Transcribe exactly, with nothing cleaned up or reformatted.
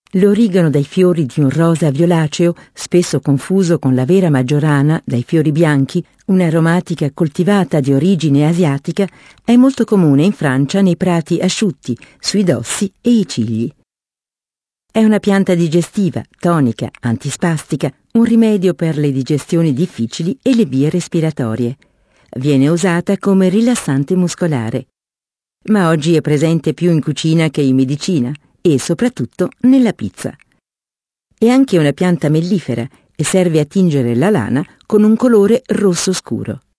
L'origano dai fiori di un rosa violaceo, spesso confuso con la vera maggiorana dai fiori bianchi, un'aromatica coltivata di origine asiatica, è molto comune in Francia nei prati asciutti, sui dossi e i cigli. È una pianta digestiva, tonica, antispastica, un rimedio per le digestioni difficili e le vie respiratorie. Viene usata come rilassante muscolare. Ma oggi è presente più in cucina che in medicina e soprattutto nella pizza. È anche una pianta mellifera e serve a tingere la lana con un colore rosso scuro.